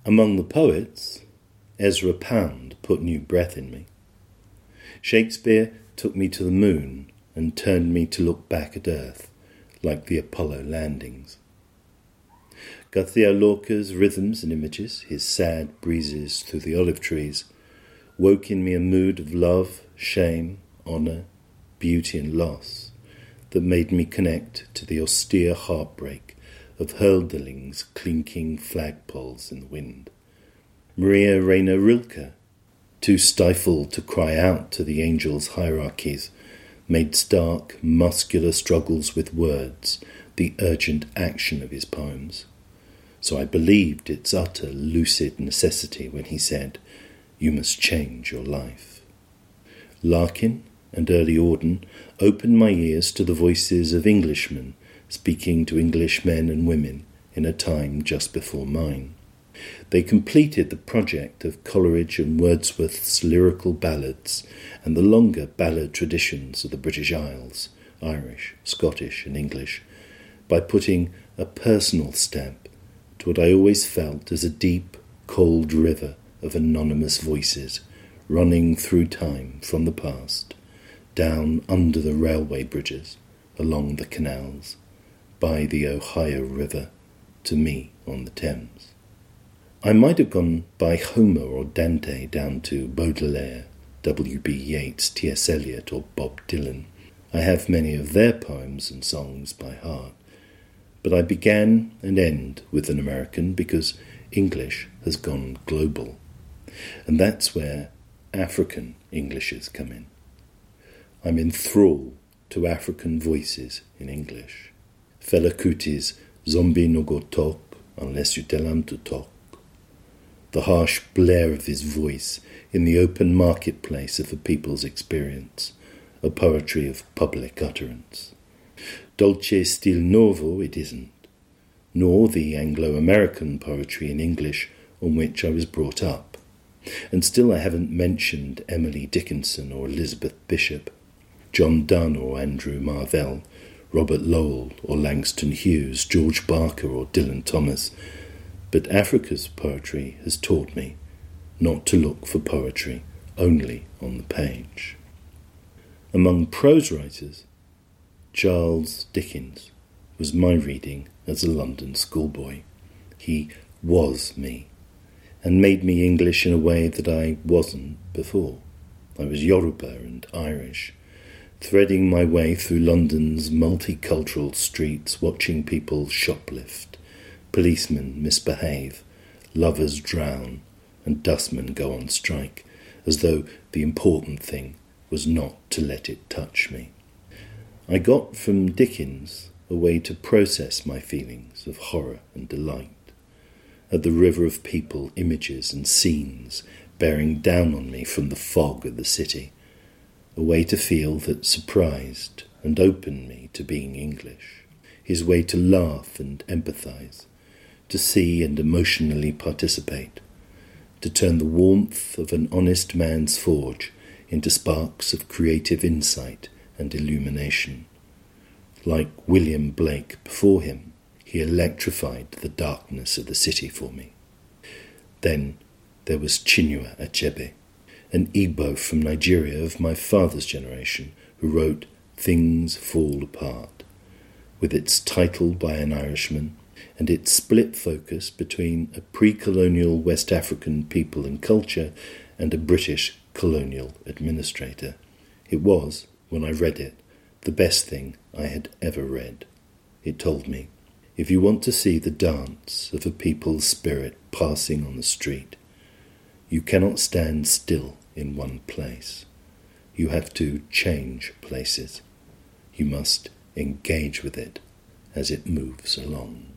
Among the poets, Ezra Pound put new breath in me. Shakespeare took me to the moon and turned me to look back at Earth, like the Apollo landings. García Lorca's rhythms and images, his sad breezes through the olive trees, woke in me a mood of love, shame, honour, beauty and loss that made me connect to the austere heartbreak of Hölderlin's clinking flagpoles in the wind. Maria Reina Rilke, too stifled to cry out to the angels' hierarchies, made stark, muscular struggles with words the urgent action of his poems. So I believed its utter lucid necessity when he said, "You must change your life." Larkin and early Auden opened my ears to the voices of Englishmen speaking to English men and women in a time just before mine. They completed the project of Coleridge and Wordsworth's lyrical ballads and the longer ballad traditions of the British Isles, Irish, Scottish and English, by putting a personal stamp to what I always felt as a deep, cold river of anonymous voices running through time from the past, down under the railway bridges, along the canals, by the Ohio River, to me on the Thames. I might have gone by Homer or Dante down to Baudelaire, W.B. Yeats, T.S. Eliot or Bob Dylan. I have many of their poems and songs by heart, but I began and end with an American because English has gone global, and that's where African Englishes come in. I'm enthralled to African voices in English. Fela Kuti's Zombie no go talk unless you tell him to talk. The harsh blare of his voice in the open marketplace of a people's experience, a poetry of public utterance. Dolce stil novo it isn't, nor the Anglo-American poetry in English on which I was brought up. And still I haven't mentioned Emily Dickinson or Elizabeth Bishop, John Donne or Andrew Marvell, Robert Lowell or Langston Hughes, George Barker or Dylan Thomas. But Africa's poetry has taught me not to look for poetry only on the page. Among prose writers, Charles Dickens was my reading as a London schoolboy. He was me, and made me English in a way that I wasn't before. I was Yoruba and Irish, threading my way through London's multicultural streets, watching people shoplift, policemen misbehave, lovers drown, and dustmen go on strike, as though the important thing was not to let it touch me. I got from Dickens a way to process my feelings of horror and delight at the river of people, images and scenes bearing down on me from the fog of the city, a way to feel that surprised and opened me to being English, his way to laugh and empathise, to see and emotionally participate, to turn the warmth of an honest man's forge into sparks of creative insight and illumination. Like William Blake before him, he electrified the darkness of the city for me. Then there was Chinua Achebe, an Igbo from Nigeria of my father's generation, who wrote Things Fall Apart, with its title by an Irishman and its split focus between a pre-colonial West African people and culture and a British colonial administrator. It was, when I read it, the best thing I had ever read. It told me, if you want to see the dance of a people's spirit passing on the street, you cannot stand still in one place. You have to change places. You must engage with it as it moves along.